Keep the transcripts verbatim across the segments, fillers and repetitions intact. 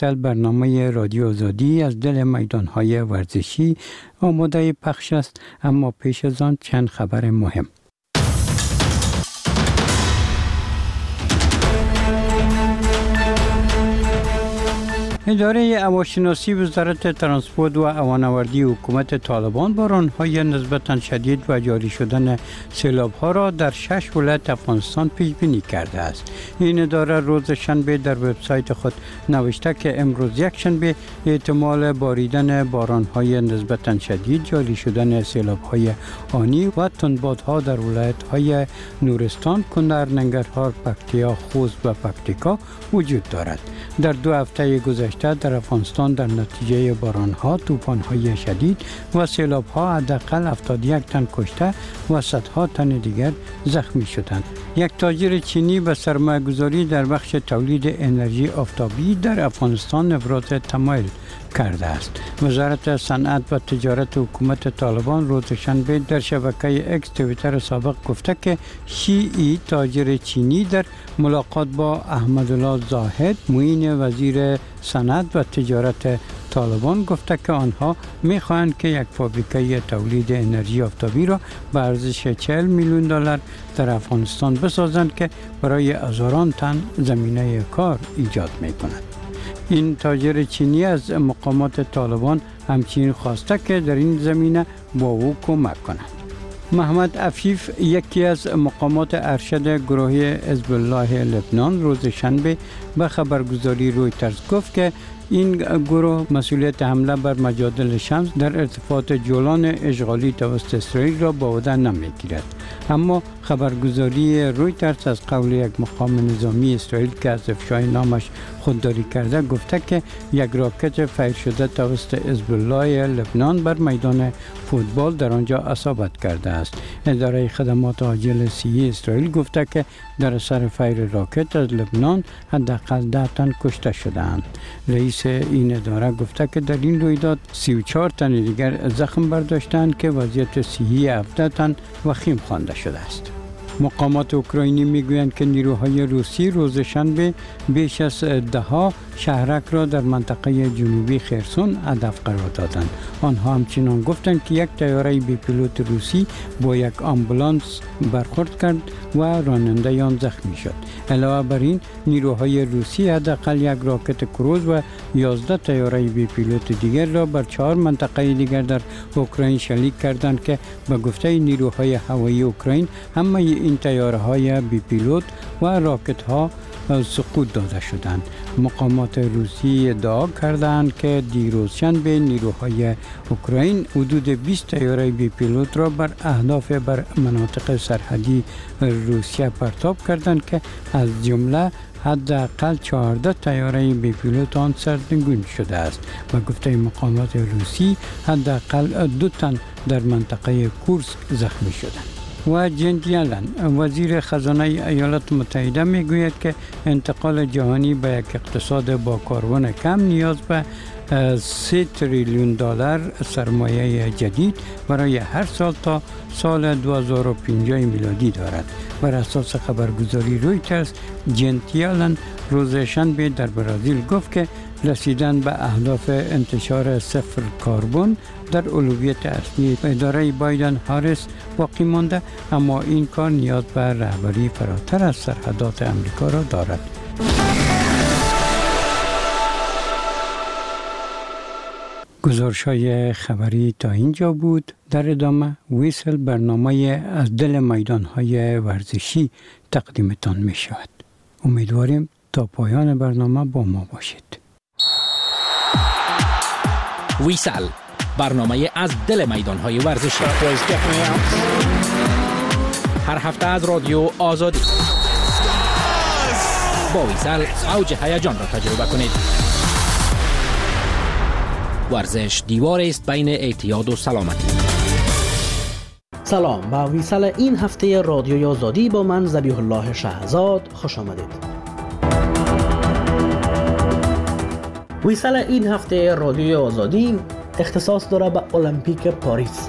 وقتل برنامه رادیو آزادی از دل میدانهای ورزشی آماده پخش است، اما پیش از آن چند خبر مهم. اداره هواشناسی وزارت ترانسپورت و هوانوردی حکومت طالبان باران‌های نسبتاً شدید و جاری شدن سیلاب‌ها را در شش ولایت افغانستان پیش بینی کرده است. این اداره روز شنبه در وبسایت خود نوشته که امروز یک شنبه احتمال باریدن باران‌های نسبتاً شدید، جاری شدن سیلاب‌های آنی و تندبادها در ولایت‌های نورستان، کنر، ننگرهار، پکتیا، خوست و پکتیکا وجود دارد. در دو هفته گذشته در افغانستان در نتیجه باران‌ها، طوفان‌های شدید و سیلاب‌ها حداقل هفتاد و یک تن کشته و صدها تن دیگر زخمی شدند. یک تاجر چینی به سرمایه‌گذاری در بخش تولید انرژی آفتابی در افغانستان ابراز تمایل کرده است. وزارت صنعت و تجارت حکومت طالبان روز شنبه در شبکه اکس توییتر سابق گفته که شیعی تاجر چینی در ملاقات با احمدالله زاهد معین وزیر صنعت و تجارت طالبان گفته که آنها می‌خواهند که یک فابریکه تولید انرژی آفتابی را به ارزش چهل میلیون دلار در افغانستان بسازند که برای هزاران تن زمینه کار ایجاد می‌کند. این تاجر چینی از مقامات طالبان همچنین خواسته که در این زمینه با او کمک کنند. محمد عفیف، یکی از مقامات ارشد گروه حزب الله لبنان، روز شنبه به خبرگزاری رویترز گفت که این گروه مسئولیت حمله بر مجادل شمس در ارتفاعات جولان اشغالی توسط اسرائیل را به عهده نمیگیرد. اما خبرگزاری رویترز از قول یک مقام نظامی اسرائیل که از افشای نامش خودداری کرده گفته که یک راکت فیر شده توسط حزب الله لبنان بر میدان فوتبال در آنجا اصابت کرده است. اداره خدمات عاجل صحی اسرائیل گفته که در اثر فیر راکت از لبنان حداقل ده تن کشته شدند. رئیس این اداره گفته که در این رویداد سی و چهار تن دیگر زخم برداشتند که وضعیت صحی هفده تن وخیم خوانده شده است. مقامات اوکراینی میگویند که نیروهای روسی روز شنبه بیش از ده شهرک را در منطقه جنوبی خرسون هدف قرار دادند. آنها همچنان گفتند که یک طیاره بی پیلوت روسی با یک آمبولانس برخورد کرد و راننده آن زخمی شد. علاوه بر این، نیروهای روسی حداقل یک راکت کروز و یازده طیاره بی پیلوت دیگر را بر چهار منطقه دیگر در اوکراین شلیک کردند که به گفته نیروهای هوایی اوکراین همه این طیاره‌های بی پیلوت و راکت‌ها سقوط داده شدند. مقامات روسی ادعا کردند که دیروز شنبه نیروهای اوکراین حدود بیست طیاره بی پیلوت را بر اهداف بر مناطق سرحدی روسیه پرتاب کردند که از جمله حداقل چهارده طیاره بی پیلوت آن سرنگون شده است. به گفته مقامات روسی حداقل دو تن در منطقه کورسک زخمی شدند. و جنت یلن، وزیر خزانه ایالات متحده، میگوید که انتقال جهانی به یک اقتصاد با کاربن کم نیاز به سه تریلیون دلار سرمایه جدید برای هر سال تا سال دو هزار و پنجاه میلادی دارد. بر اساس خبرگزاری رویترز، جنت یلن روز شنبه در برزیل گفت که رسیدن به اهداف انتشار صفر کربن در اولویت اصلی اداره بایدن هاریس باقی مانده، اما این کار نیاز به رهبری فراتر از سرحدات امریکا را دارد. گزارش‌های خبری تا اینجا بود. در ادامه ویسل برنامه از دل میدان‌های ورزشی تقدیمتان می شود. امیدواریم تا پایان برنامه با ما باشید. ویسل، برنامه از دل میدان‌های ورزشی، هر هفته از رادیو آزادی. با ویسل اوج هیجان را تجربه کنید. ورزش دیواری است بین اعتیاد و سلامتی. سلام، با ویسل این هفته رادیو آزادی با من ذبیح الله شهزاد خوش آمدید. ویسل این هفته رادیو آزادی اختصاص داره به المپیک پاریس.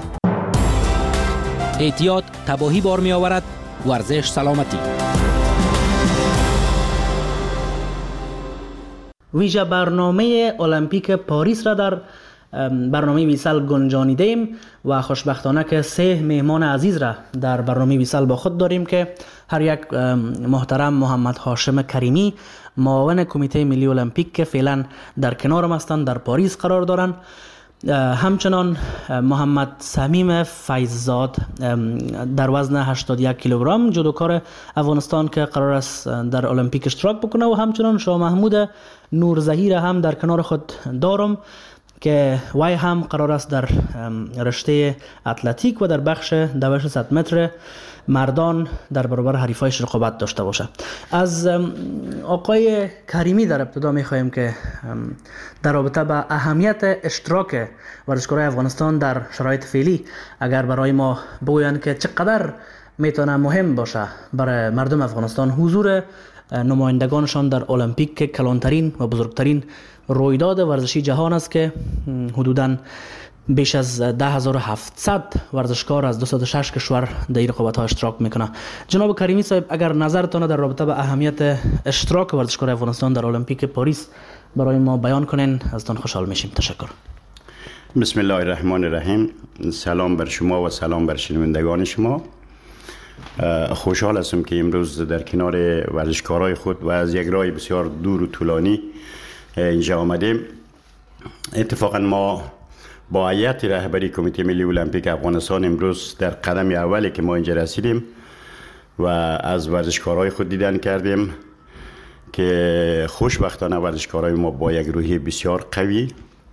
اعتیاد تباهی بار می آورد، ورزش سلامتی. ویژه برنامه المپیک پاریس را در برنامه ویسال گنجانیدیم و خوشبختانه که سه مهمان عزیز را در برنامه ویسال با خود داریم که هر یک محترم محمد هاشم کریمی، معاون کمیته ملی المپیک که فعلا در کنارم هستند، در پاریس قرار دارند. همچنان محمد صمیم فیضزاد در وزن هشتاد و یک کیلوگرم جودوکار افغانستان که قرار است در المپیک اشتراک بکنه و همچنان شاه محمود نورزهی هم در کنار خود دارم که وای هم قرار است در رشته اتلتیک و در بخش دوش صد متر مردان در برابر حریفایش رقابت داشته باشه. از آقای کریمی در ابتدا می‌خوایم که در رابطه با اهمیت اشتراک ورزشکارای افغانستان در شرایط فعلی اگر برای ما بگویند که چقدر میتونه مهم باشه برای مردم افغانستان حضور نمایندگانشان در المپیک که کلانترین و بزرگترین رویداد ورزشی جهان است که حدوداً بیش از ده هزار و هفتصد ورزشکار از دویست و شش کشور در این رقابت ها اشتراک میکنه. جناب کریمی صاحب، اگر نظرتان در رابطه با اهمیت اشتراک ورزشکار افغانستان در المپیک پاریس برای ما بیان کنین ازتان خوشحال میشیم. تشکر. بسم الله الرحمن الرحیم. سلام بر شما و سلام بر شنوندگان شما. خوشحال هستم که امروز در کنار ورزشکارای خود و از یک راه بسیار دور و طولانی اینجا آمدیم. اتفاقا ما با هیئت رهبری کمیته ملی المپیک افغانستان امروز در قدم اولی که ما اینجا رسیدیم و از ورزشکارای خود دیدن کردیم که خوشبختانه ورزشکارای ما با یک روحیه بسیار قوی.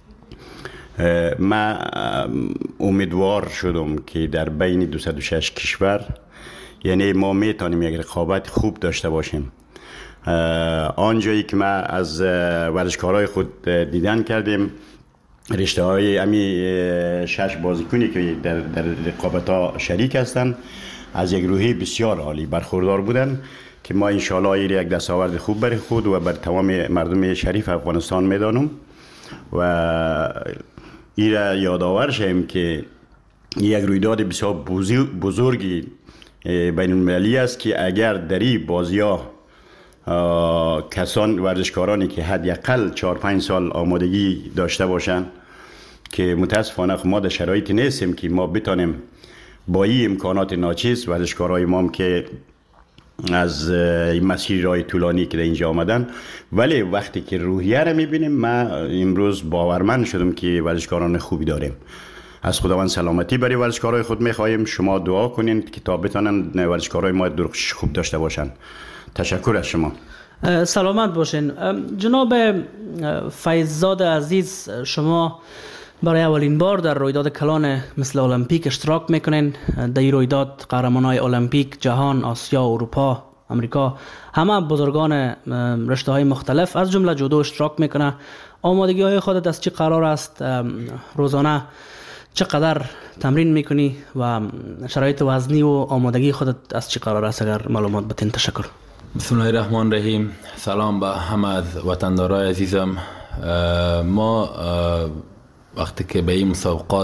ما امیدوار شدم که در بین دویست و شش کشور یعنی ما میتونیم یک رقابت خوب داشته باشیم. آنجایی که ما از ورزشکارای خود دیدن کردیم رشته های امی شش بازیکنی که در, در رقابت ها شریک هستند از یک روحی بسیار عالی برخوردار بودن که ما انشاءالله این یک دستاورد خوب برای خود و بر تمام مردم شریف افغانستان میدانم و این را یادآور شیم که یک رویداد بسیار بزرگی بین المللی است که اگر در این بازی ها کسان ورزشکارانی که حداقل چهار پنج سال آمادگی داشته باشند که متاسفانه ما در شرایطی نیستیم که ما بتانیم با این امکانات ناچیز ورزشکارای ما که از این مسیر راه طولانی که در اینجا آمدن، ولی وقتی که روحیه را میبینیم ما امروز باورمند شدم که ورزشکاران خوبی داریم. از خداوند سلامتی برای ورزشکارای خود میخواهیم. شما دعا کنین که تا بتانن ورزشکارای ما درخشش خوب داشته باشن. تشکر از شما. سلامت باشین. جناب فیضزاد عزیز، شما برای اولین بار در رویداد کلان مثل المپیک اشتراک میکنین. در این رویداد قهرمانای المپیک جهان، آسیا، اروپا، امریکا، همه بزرگان رشته های مختلف از جمله جودو اشتراک میکنه. آمادگی های خودت از چی قرار است؟ روزانه چقدر تمرین میکنی و شرایط وزنی و آمادگی خودت از چی قرار است اگر معلومات بتین؟ تشکر. بسم الله الرحمن الرحیم. سلام به همه از وطندارای عزیزم. ما وقتی که به این مسابقات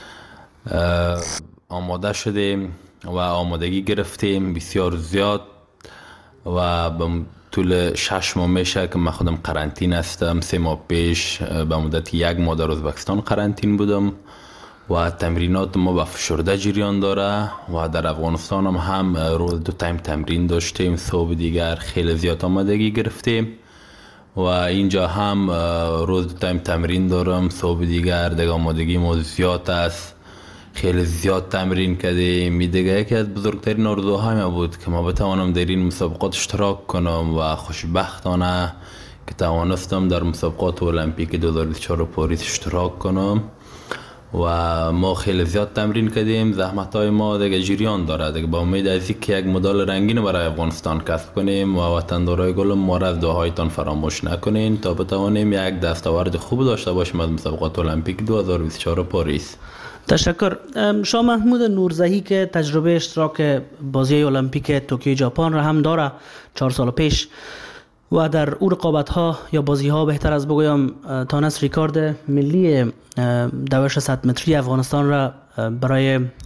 آماده شدیم و آمادگی گرفتیم بسیار زیاد و به طول شش ماه میشه که من خودم قرنطین هستم. سه ماه پیش به مدت یک ماه در ازبکستان قرنطین بودم و تمرینات ما به فشرده جریان داره و در افغانستان هم, هم روز دو تایم تمرین داشتیم. صبح دیگر خیلی زیاد آمادگی گرفتیم و اینجا هم روز دو تایم تمرین دارم. صبح دیگر دیگه آمادگی ما زیاد است، خیلی زیاد تمرین کردیم. می دیگه یکی از بزرگترین آرزوهای ما بود که ما بتوانم در این مسابقات اشتراک کنم و خوشبختانه که توانستم در مسابقات المپیک دو هزار و بیست و چهار پاریس اشتراک کنم و ما خیلی زیاد تمرین کردیم. زحمت های ما دیگه جریان داره دیگه. با امید از اینکه یک مدال رنگین برای افغانستان کسب کنیم و وطندارای گلم ما را از دعاهایتان فراموش نکنین تا بتوانیم یک دستاورد خوب داشته باشیم از مسابقات المپیک دو هزار و بیست و چهار پاریس. تشکر. شاه محمود نورزهی که تجربه اشتراک بازی المپیک توکیو ژاپن را هم داره چهار سال پیش و در او رقابت ها یا بازی ها بهتر از بگویم تانست ریکارد ملی دوش صد متری افغانستان را برای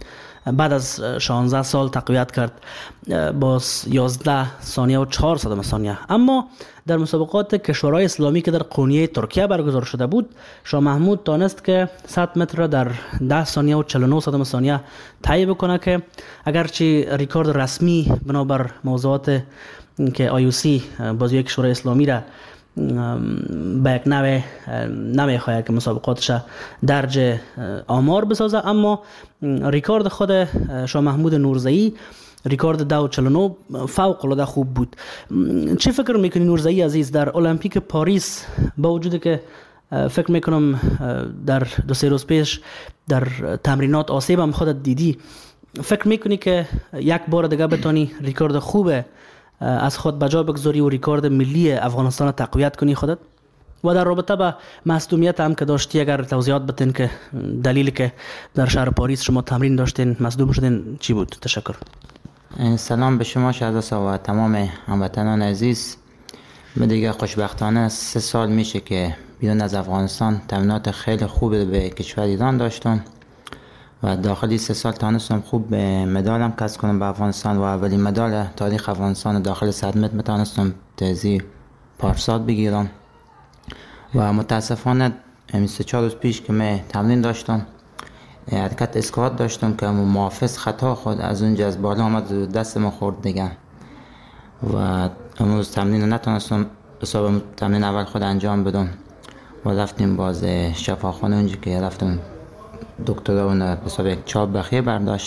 بعد از شانزده سال تقویت کرد با یازده ثانیه و چهار صدم ثانیه. اما در مسابقات کشورهای اسلامی که در قونیه ترکیه برگزار شده بود، شاه محمود تانست که صد متر را در ده ثانیه و چهل و نه صدم ثانیه طی بکنه که اگرچه ریکورد رسمی بنابر موضوعات که آی او سی بازی کشورهای اسلامی را به یک نوع نمیخواهد که مسابقاتش درج آمار بسازه، اما ریکورد خود شاه محمود نورزئی ریکورد دو چهل و نه فوق العاده خوب بود. چه فکر میکنی نورزئی عزیز در المپیک پاریس، با وجودی که فکر میکنم در دو سه روز پیش در تمرینات آسیب هم خودت دیدی، فکر میکنی که یک بار دیگه بتونی ریکورد خوبه از خود بجا بگذاری و ریکورد ملی افغانستان تقویت کنی خودت؟ و در رابطه با مصدومیت هم که داشتی اگر توضیحات بتین که دلیلی که در شهر پاریس شما تمرین داشتین مصدوم شدین چی بود؟ تشکر. سلام به شما شهردار و تمام هموطنان عزیز. من دیگه خوشبختانه سه سال میشه که بیرون از افغانستان تمرینات خیلی خوب به کشور ایران داشتم و داخلی سه سال تانستم خوب به مدالم کسب کنم به افغانستان و اولین مدال تاریخ افغانستان داخل صد متر میتونستم تازی پارسال بگیرم. و متاسفانه سه چهار روز پیش که من تمرین داشتم حرکت اسکوات داشتم که محافظ خطا خود از اونجا از بالا آمد دستم خورد دیگه و امروز تمرین نتونستم حساب تمرین اول خود انجام بدم و رفتیم باز شفاخانه اونجا که رفتم دکتر اون حساب یک چاپ بخیه برداشت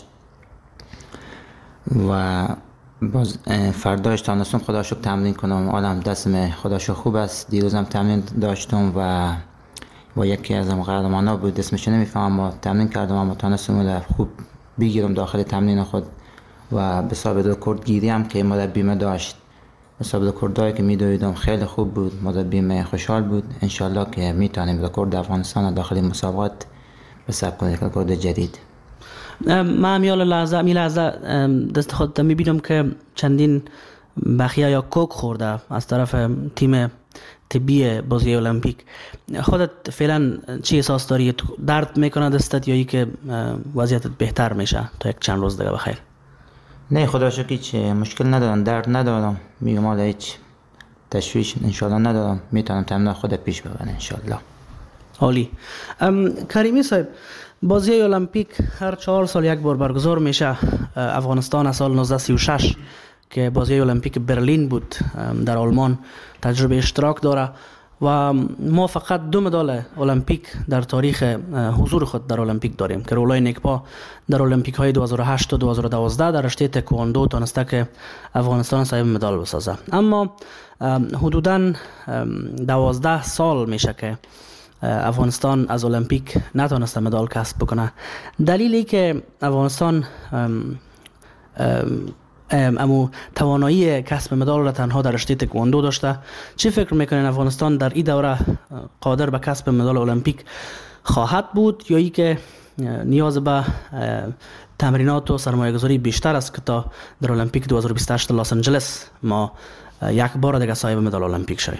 و باز فرداش تانستم خدا شکر تمرین کنم. آدم دستم خدا شکر خوب است. دیروزم تمرین داشتم و با یکی از هم قهرمانا بود اسمش نمیفهمم ما تمرین کردم اما تانستم خوب بگیرم داخل تمرین خود و به حساب رکورد گیری هم که مربیم داشت به حساب رکوردایی که میدویدم خیلی خوب بود. مربیم خوشحال بود. انشالله که میتونیم رکورد افغانستان داخل مسابقات به ثبت کنیم رکورد جدید. من میال لحظه می لحظه دست خودت میبینم که چندین بخیه یا کوک خورده از طرف تیم طبی بازی المپیک. خودت فعلا چی احساس داری؟ درد میکنه دستت یا ای که وضعیتت بهتر میشه تا یک چند روز دیگه بخیر؟ نه خدا شکر هیچ مشکل ندارم، درد ندارم، میگم حالا هیچ تشویش انشالله ندارم، میتونم تمرین خود پیش ببرم انشالله. عالی. کریمی صاحب، بازی المپیک هر چهار سال یک بار برگزار میشه. افغانستان از سال نوزده سی و شش که بازی المپیک برلین بود در آلمان تجربه اشتراک داره و ما فقط دو مدال المپیک در تاریخ حضور خود در المپیک داریم که رولای نیکپا در المپیک های دو هزار و هشت و دو هزار و دوازده در رشته تکواندو تونسته که افغانستان صاحب مدال بسازه. اما حدوداً دوازده سال میشه که افغانستان از المپیک نتونسته مدال کسب بکنه. دلیلی که افغانستان ام ام امو توانایی کسب مدال را تنها در رشته تکواندو داشته، چی فکر میکنین افغانستان در این دوره قادر به کسب مدال المپیک خواهد بود یا ای که نیاز به تمرینات و سرمایه‌گذاری بیشتر است که تا در المپیک دو هزار و بیست و هشت لس آنجلس ما یک بار دیگه صاحب مدال المپیک شویم؟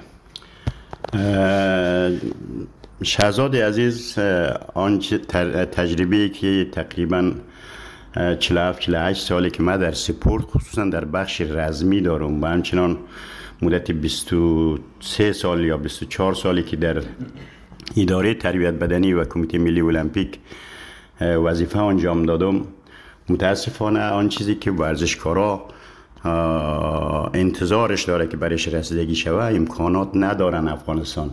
شهزاد عزیز، آن تجربه‌ای که تقریباً چهل و هفت چهل و هشت سالی که من در سپورت خصوصا در بخش رزمی دارم و همچنان مدت بیست و سه سال یا بیست و چهار سالی که در اداره تربیت بدنی و کمیته ملی المپیک وظیفه انجام دادم، متاسفانه آن چیزی که ورزشکارا انتظارش داره که برایش رسیدگی شوه امکانات ندارن افغانستان.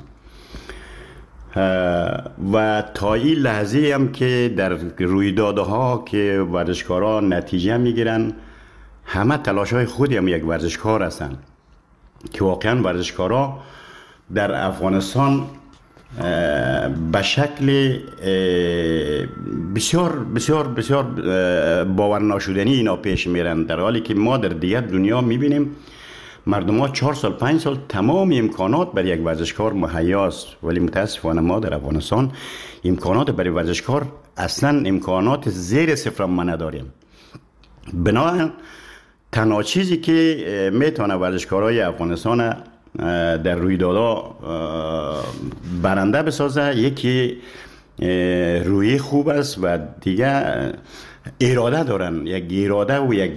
و تا این لحظه هم که در رویدادها که ورزشکارا نتیجه میگیرن همه تلاش های خودی هم یک ورزشکار هستن که واقعا ورزشکارا در افغانستان به شکل بسیار بسیار بسیار باور ناشدنی اینا پیش میرن، در حالی که ما در دیگر دنیا میبینیم مردم ها چهار سال پنج سال تمام امکانات برای یک ورزشکار مهیاست، ولی متاسفانه ما در افغانستان امکانات برای ورزشکار اصلا امکانات زیر صفر ما نداریم. بنابراین تنها چیزی که میتونه ورزشکارای افغانستان در رویدادها برنده بسازه یکی روی خوب است و دیگه اراده دارن، یک اراده و یک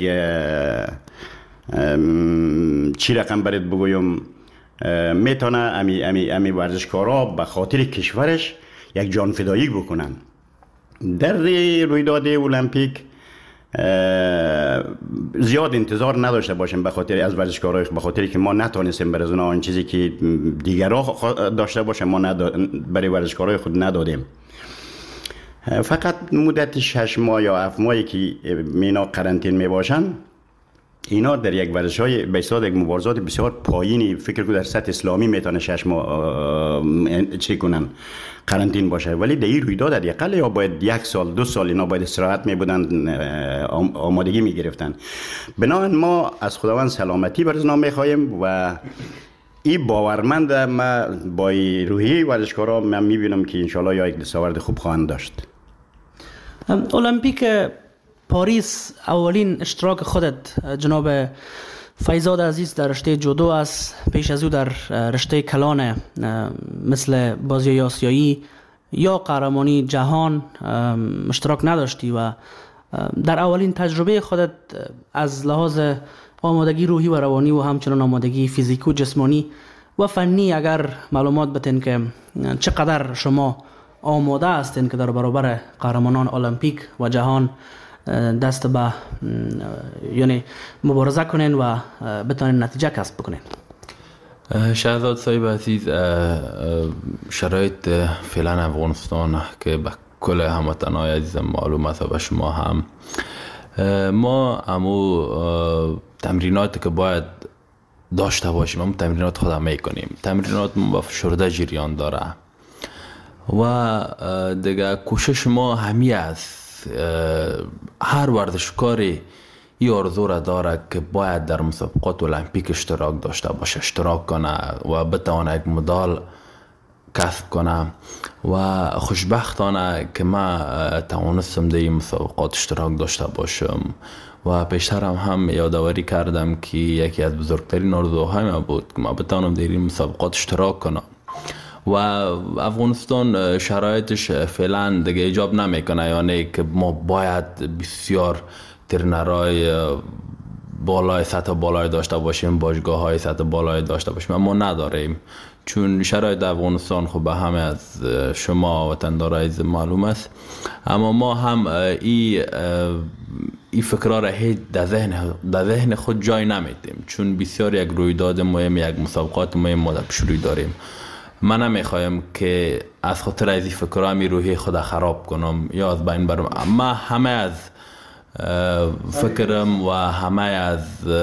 چی رقم برات بگویم، میتونه امی امی امی ورزشکارا به خاطر کشورش یک جان فدایی بکنن. در رویداد المپیک زیاد انتظار نداشته باشیم به خاطر از ورزشکارای، به خاطر که ما نتونستیم برای اونها آن چیزی که دیگرها داشته باشه ما برای ورزشکارای خود ندادیم. فقط مدت شش ماه یا هفت ماهی که مینا قرنطین می باشن، اینا در یک ورزش‌های به حساب یک مبارزات بسیار پایینی، فکر کنم در سطح اسلامی میتونه شش ماه چی کنن قرنطین باشه، ولی در این رویداد در یقل یا باید یک سال دو سال اینا باید استراحت می بودن، آمادگی می گرفتن. بنابراین ما از خداوند سلامتی برای اونا میخوایم و این باورمند ما با روحیه ورزشکارا من میبینم که انشالله یا یک دستاورد خوب خواهند داشت. المپیک پاریس اولین اشتراک خودت جناب فیضاد عزیز در رشته جودو است، پیش از او در رشته کلان مثل بازی آسیایی یا قهرمانی جهان اشتراک نداشتی و در اولین تجربه خودت از لحاظ آمادگی روحی و روانی و همچنان آمادگی فیزیکی و جسمانی و فنی اگر معلومات بتین که چقدر شما آماده هستین که در برابر قهرمانان المپیک و جهان دست به یعنی مبارزه کنین و بتونین نتیجه کسب بکنین. شهزاد صاحب عزیز، شرایط فعلا افغانستان که به کل هموطنان عزیز معلوم است و به شما هم، ما امو تمریناتی که باید داشته باشیم همون تمرینات خود میکنیم. تمرینات ما با فشرده جریان داره و دیگه کوشش ما همی است هر ورزشکاری این آرزو را داره که باید در مسابقات المپیک اشتراک داشته باشه، اشتراک کنه و بتونه یک مدال کسب کنه و خوشبختانه که ما توانستم در این مسابقات اشتراک داشته باشم و پیشترم هم یادآوری کردم که یکی از بزرگترین آرزوهای ما بود که ما بتونم در این مسابقات اشتراک کنم و افغانستان شرایطش فعلا دیگه ایجاب نمیکنه، یعنی که ما باید بسیار ترنرهای بالای سطح بالای داشته باشیم، باشگاه های سطح بالای داشته باشیم، اما نداریم چون شرایط افغانستان خب به همه از شما وطندار عزیز معلوم است. اما ما هم این ای فکرها را هیچ در ذهن در ذهن خود جای نمیدیم چون بسیار یک رویداد مهم، یک مسابقات مهم ما در پیش روی داریم. من نمیخوایم که از خاطر از این فکرها می روحی خود خراب کنم یا از بین برم. اما همه از فکرم و همه از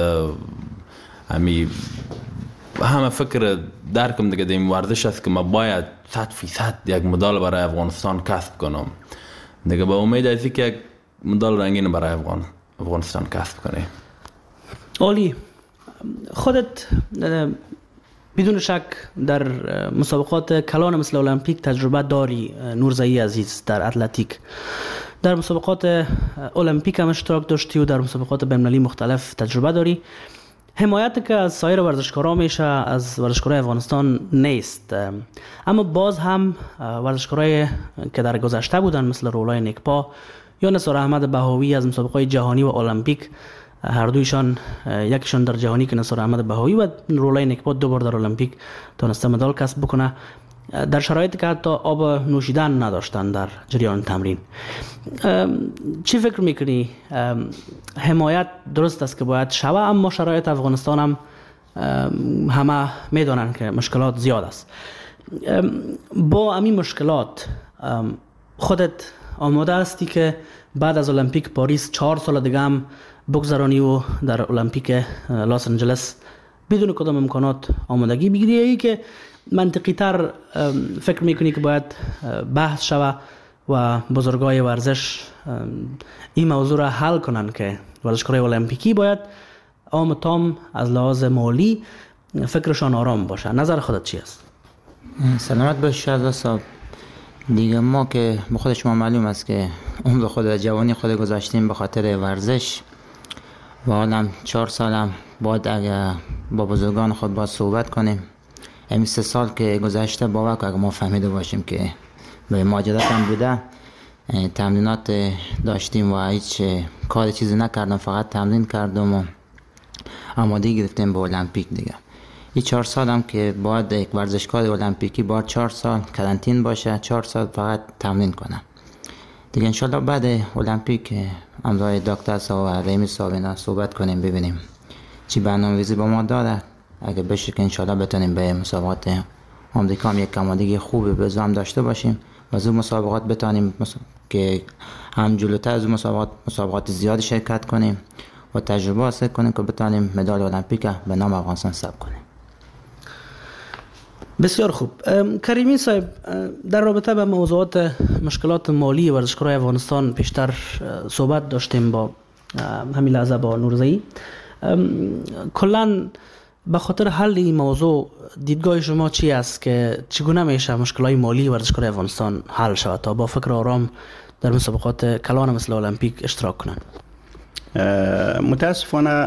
همی همه فکر درکم دیگه در این ورزش است که ما باید صد فیصد یک مدال برای افغانستان کسب کنم دیگه، با امید از که یک مدال رنگین برای افغان افغانستان کسب کنه. عالی. خودت بدون شک در مسابقات کلان مثل المپیک تجربه داری نورزایی عزیز، در اتلتیک در مسابقات المپیک هم اشتراک داشتی و در مسابقات بین‌المللی مختلف تجربه داری. حمایت که از سایر ورزشکارا میشه از ورزشکارای افغانستان نیست، اما باز هم ورزشکارای که در گذشته بودن مثل رولای نیکپا یا نثار احمد بهاوی از مسابقات جهانی و المپیک، هر دویشان، یکیشان در جهانی که نثار احمد بهاوی و رولای نیکپا دو بار در المپیک تونسته مدال کسب بکنه، در شرایطی که حتی آب نوشیدن نداشتن در جریان تمرین. چی فکر میکنی؟ حمایت درست است که باید شوه، اما شرایط افغانستان هم همه میدونن که مشکلات زیاد است. با همین مشکلات خودت آماده هستی که بعد از المپیک پاریس چهار سال دیگه هم بگذرانی و در المپیک لاس آنجلس بدون کدام امکانات آمادگی بگیری، ای که منطقی تر فکر میکنی که باید بحث شوه و بزرگای ورزش این موضوع را حل کنن که ورزشکارای المپیکی باید عام تام از لحاظ مالی فکرشان آرام باشه؟ نظر خودت چی است؟ سلامت باش شهزاد صاحب. دیگه ما که به خود شما معلوم است که عمر خود و جوانی خود گذاشتیم به خاطر ورزش و حالا چهار سالم باید اگه با بزرگان خود باید صحبت کنیم. همین سه سال که گذشته باور که اگه ما فهمیده باشیم که به ماجرات هم بوده. تمرینات داشتیم و هیچ کار چیزی نکردم، فقط تمرین کردم و آمادگی گرفتیم به المپیک دیگه. این چهار سال هم که باید یک ورزشکار المپیکی باید چهار سال کرانتین باشه، چهار سال فقط تمرین کنه دیگه. انشالله بعد المپیک همراه دکتر صاحب و رحیمی صاحب اینا صحبت کنیم ببینیم چی برنامه‌ریزی با ما داره. اگه بشه که انشالله بتونیم به مسابقات آمریکا هم یک آمادگی خوبی به زام داشته باشیم و از اون مسابقات بتونیم که هم جلوتر از اون مسابقات مسابقات زیاد شرکت کنیم و تجربه حاصل کنیم که بتونیم مدال المپیک به نام افغانستان ثبت کنیم. بسیار خوب. کریمی صاحب، در رابطه به موضوعات مشکلات مالی ورزشکارای افغانستان پیشتر صحبت داشتیم با همین لحظه با نورزئی. کلاً به خاطر حل این موضوع دیدگاه شما چی است که چگونه میشه مشکلات مالی ورزشکارای افغانستان حل شود تا با فکر آرام در مسابقات کلان مثل المپیک اشتراک کنند؟ متاسفانه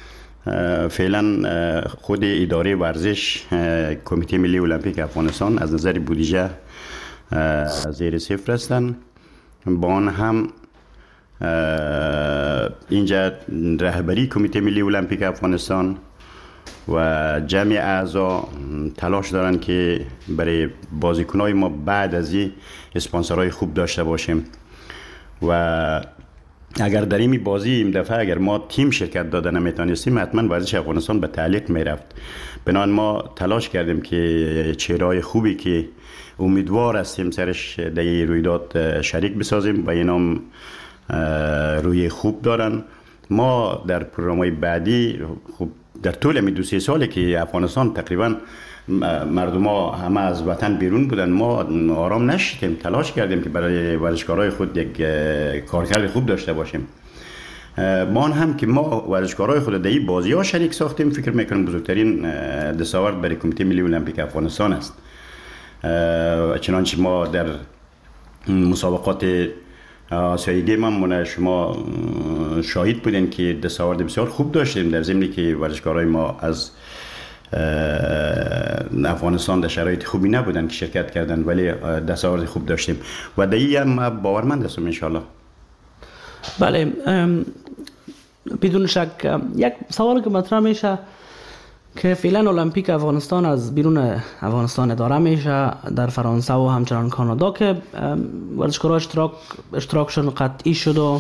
فعلا خود اداره ورزش کمیته ملی المپیک افغانستان از نظر بودجه زیر صفر هستند. با آن هم اینجا رهبری کمیته ملی المپیک افغانستان و جمع اعضا تلاش دارن که برای بازیکنای ما بعد از این اسپانسرهای خوب داشته باشیم و اگر در این بازی این دفعه اگر ما تیم شرکت داده نمیتونستیم حتما ورزش افغانستان به تعلیق میرفت. بنابراین ما تلاش کردیم که چهره‌های خوبی که امیدوار هستیم سرش در این رویداد شریک بسازیم و اینام روی خوب دارن. ما در پروگرام‌های بعدی خوب در طول می دو سه سالی که افغانستان تقریبا مردم ها همه از وطن بیرون بودن، ما آرام نشدیم، تلاش کردیم که برای ورزشکارای خود یک کارکرد خوب داشته باشیم. ما هم که ما ورزشکارای خود در این بازی ها شریک ساختیم، فکر میکنم بزرگترین دستاورد برای کمیته ملی المپیک افغانستان است. چنانچه ما در مسابقات آسیایی گیم هم شما شاهد بودین که دستاورد بسیار خوب داشتیم، در ضمنی که ورزشکارای ما از افغانستان در شرایط خوبی نبودن که شرکت کردن، ولی دستاورد خوب داشتیم و در این هم باورمند هستم انشالله. بله، بدون شک یک سوال که مطرح میشه که فعلا المپیک افغانستان از بیرون افغانستان اداره میشه در فرانسه و همچنان کانادا که ورزشکارا اشتراک اشتراکشون قطعی شد و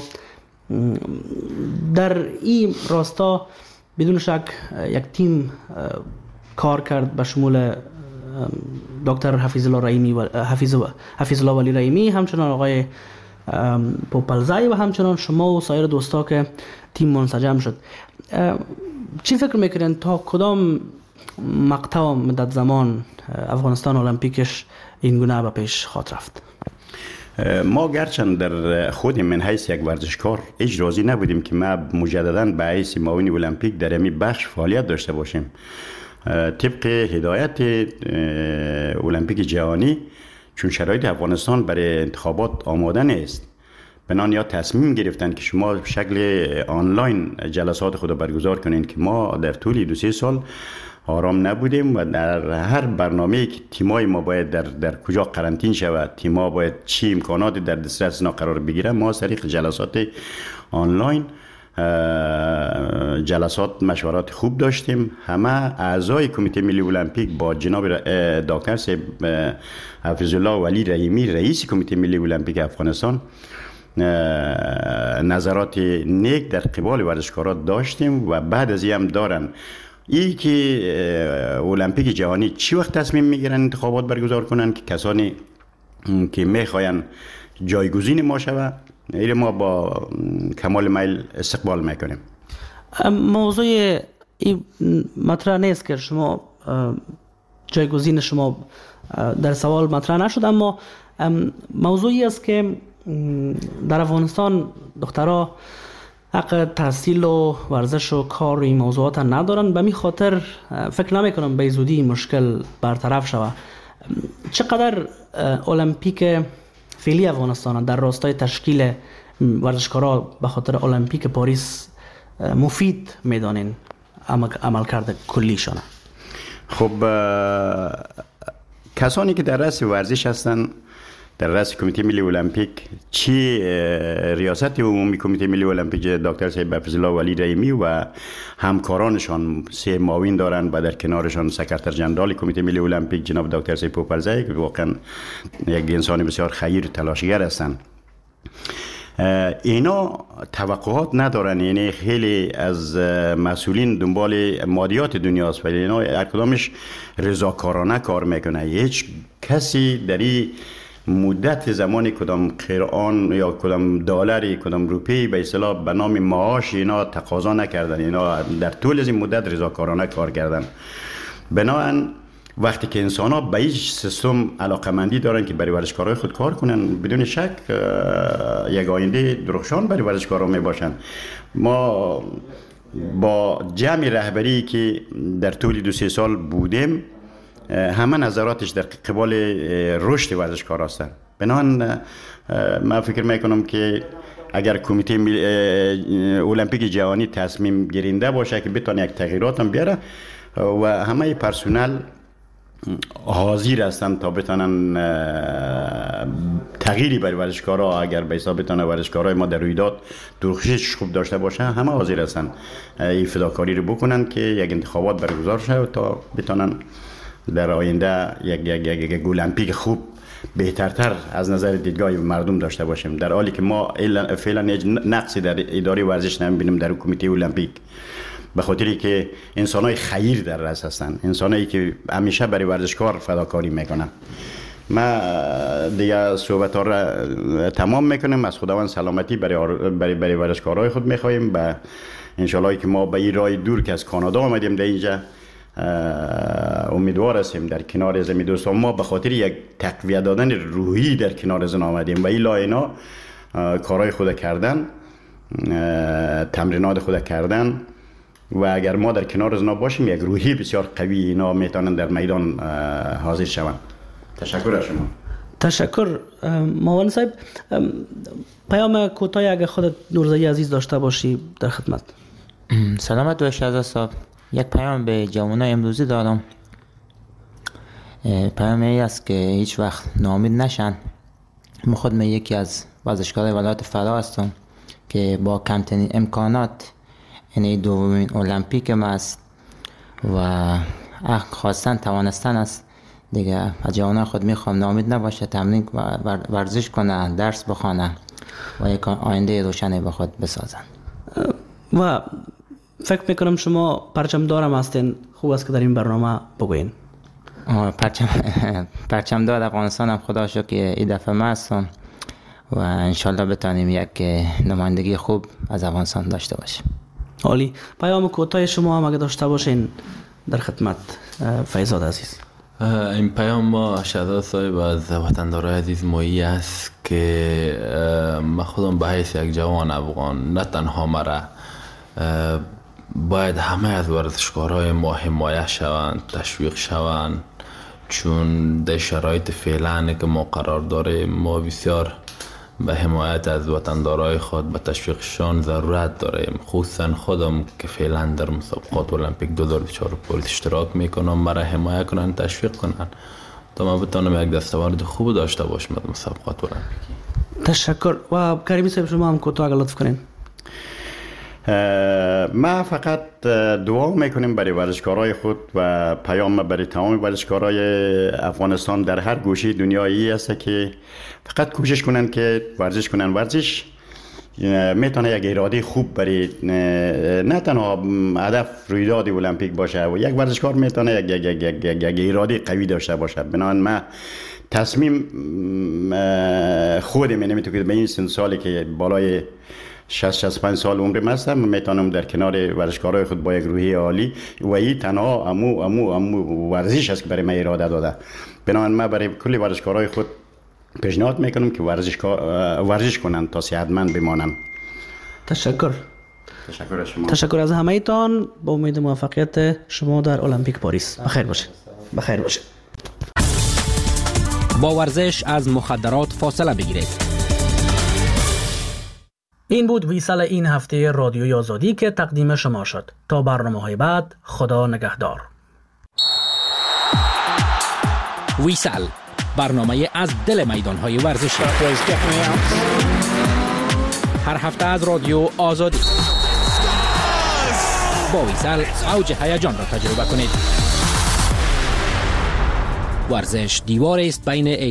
در این راستا بدون شک یک تیم کار کرد به شمول دکتر حفیظ الله رحیمی و حفیظ حفیظ الله ولی رحیمی، همچنان آقای پوپلزای و همچنان شما و سایر دوستا که تیم منسجم شد. چی فکر میکنین تا کدام مقطع و مدت زمان افغانستان المپیکش این گونه به پیش خواهد رفت؟ ما گرچند در خود من حیث یک ورزشکار هیچ راضی نبودیم که ما مجددا به حیث معاون المپیک در این بخش فعالیت داشته باشیم. طبق هدایت المپیک جهانی چون شرایط افغانستان برای انتخابات آماده نیست، بنان یا تصمیم گرفتن که شما به شکل آنلاین جلسات خود برگزار کنین که ما در طول دو سه سال آرام نبودیم و در هر برنامه‌ای که تیمای ما باید در در کجا قرنطین شود، تیم‌ها باید چی امکاناتی در دسترس اینا قرار بگیره، ما از طریق جلسات آنلاین جلسات مشورات خوب داشتیم. همه اعضای کمیته ملی المپیک با جناب دکتر صاحب حفیظ الله ولی رحیمی رئیس کمیته ملی المپیک افغانستان نظرات نیک در قبال ورزشکارا داشتیم و بعد از این هم دارن. ای که المپیک جهانی چی وقت تصمیم میگیرن انتخابات برگزار کنن که کسانی که میخواین جایگزین ما شود، این ما با کمال میل استقبال میکنیم. موضوع این مطرح نیست که شما جایگزین شما در سوال مطرح نشد، اما موضوعی است که در افغانستان دخترها حق تحصیل و ورزش و کار و این موضوعات ندارن. به می خاطر فکر نمی کنم به زودی مشکل برطرف شود. چقدر المپیک فعلی افغانستان در راستای تشکیل ورزشکارا به خاطر المپیک پاریس مفید میدانین عملکرد کلیشان؟ خب کسانی که در رأس ورزش هستن در رأس کمیته ملی المپیک چی ریاست عمومی کمیته ملی المپیک دکتر صاحب حفظ الله ولی رحیمی و همکارانشان سه معاون دارن و در کنارشان سکرتر جنرال کمیته ملی المپیک جناب دکتر صاحب پوپلزی که واقعا یک انسان بسیار خیر و تلاشگر هستند. اینا توقعات ندارن، یعنی خیلی از مسئولین دنبال مادیات دنیاست ولی اینا هر کدامش رضاکارانه کار میکنه. هیچ کسی در این مدت زمانی کدام قرآن یا کدام دلاری کدام روپی به اصطلاح به نام معاش اینا تقاضا نکردن، اینا در طول از این مدت رضاکارانه کار کردن. بنابراین وقتی که انسان ها به هیچ سیستم علاقمندی دارن که برای ورزشکارای خود کار کنن، بدون شک یک آینده درخشان برای ورزشکارا می باشن. ما با جمع رهبری که در طول دو سه سال بودیم همه نظراتش در قبال رشد ورزشکار هستن. بنابراین من فکر میکنم که اگر کمیته المپیک جهانی تصمیم گیرنده باشه که بتونه یک تغییرات هم بیاره و همه پرسنل حاضر هستن تا بتونن تغییری برای ورزشکارا، اگر به حساب بتونه ورزشکارای ما در رویداد درخشش خوب داشته باشه همه حاضر هستن این فداکاری رو بکنن که یک انتخابات برگزار شه تا بتونن در آینده یک یک یک, یک المپیک خوب بهترتر از نظر دیدگاه مردم داشته باشیم، در حالی که ما فعلا هیچ نقصی در اداره ورزش نمیبینیم در کمیته المپیک، به خاطری که انسانای خیر در رأس هستن، انسانایی که همیشه برای ورزشکار فداکاری میکنن. ما دیگه صحبت ها را تمام میکنیم. از خداوند سلامتی برای برای برای ورزشکارای خود میخوایم و انشالله که ما به این راه دور که از کانادا آمدیم در اینجا امیدوار هستیم در کنار از دوستان ما به خاطر یک تقویت دادن روحی در کنار از آمدیم و اینا اینا کارهای خود کردن، تمرینات خود کردن و اگر ما در کنار از اینا باشیم یک روحی بسیار قوی اینا میتونن در میدان حاضر شوند. تشکر از شما. تشکر معاون صاحب. پیام کوتاه اگر خودت نورزایی عزیز داشته باشی در خدمت. سلامت باشید عزیز صاحب. یک پیام به جوانای امروزی دارم. پیام ای است که هیچ وقت ناامید نشن. من خود من یکی از ورزشکارای ولایت فرا هستم که با کمترین امکانات یعنی دومین المپیک ما است و خواستن توانستن است دیگه. از جوانای خود میخوام ناامید نباشه، تمرین و ورزش کنه، درس بخونه و یک آینده روشنی به خود بسازن. و فکر میکنم شما پرچم دارم هستین، خوب است که در این برنامه بگوین. پرچم پرچم دار افغانستان هم خدا شکر که این دفعه ما هستم و انشالله بتانیم یک نمایندگی خوب از افغانستان داشته باشیم. عالی. پیام کوتاه شما هم اگه داشته باشین در خدمت فیضاد عزیز. این پیام ما شهزاده صاحب از وطندارای عزیز مایی است که من خودم به حیث یک جوان افغان نه تنها مرا باید همه از ورزشکارهای ما حمایت شوند، تشویق شوند، چون در شرایط فعلا که ما قرار داریم ما بسیار به حمایت از وطندارای خود به تشویقشان ضرورت داریم. خصوصا خودم که فعلا در مسابقات المپیک دو هزار و چهار پاریس اشتراک میکنم، مرا حمایت کنن، تشویق کنن تا من بتونم یک دستاورد خوب داشته باشم در مسابقات المپیکی. تشکر. و کریمی صاحب شما هم کوتاه لطف کنین. ما فقط دعا میکنیم برای ورزشکارای خود و پیام برای تمام ورزشکارای افغانستان در هر گوشه دنیایی است که فقط کوشش کنن که ورزش کنن. ورزش میتونه یک اراده خوب برای نه تنها هدف رویداد المپیک باشه و یک ورزشکار میتونه یک یک یک یک, یک, یک اراده قوی داشته باشه. بنابراین ما تصمیم خودم نمیتونم که به این سن سالی که بالای شصت شصت و پنج سال عمرم هستم میتونم در کنار ورزشکارای خود با یک روحیه عالی و این تنها امو امو امو ورزش است که برای من اراده داده. بنابراین من برای کل ورزشکارای خود پیشنهاد میکنم که ورزش ورزش کنن تا صحتمند بمانن. تشکر. تشکر از شما. تشکر از همه ایتان. با امید موفقیت شما در المپیک پاریس. بخیر باشید. بخیر باشید. با ورزش از مخدرات فاصله بگیرید. این بود ویسال این هفته رادیوی آزادی که تقدیم شما شد. تا برنامه‌های بعد، خدا نگهدار. ویسال برنامه از دل میدان‌های ورزشی. هر هفته از رادیو آزادی با ویسل اوج هیجان را تجربه کنید. ورزش دیواری است بین